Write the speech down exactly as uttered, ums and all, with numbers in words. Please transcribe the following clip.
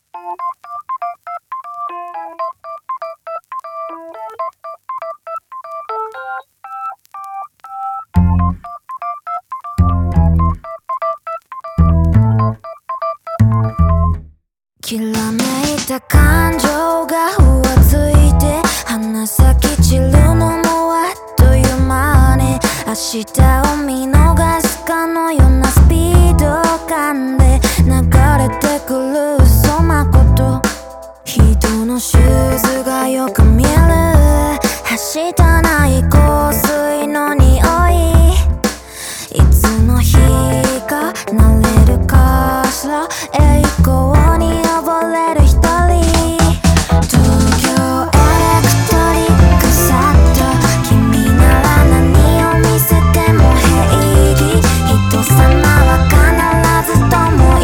きらめいた感情がふわついて鼻先散るのもあっという間に明日を見逃すかのようなスピード感で流れてくるそまこと人のシューズ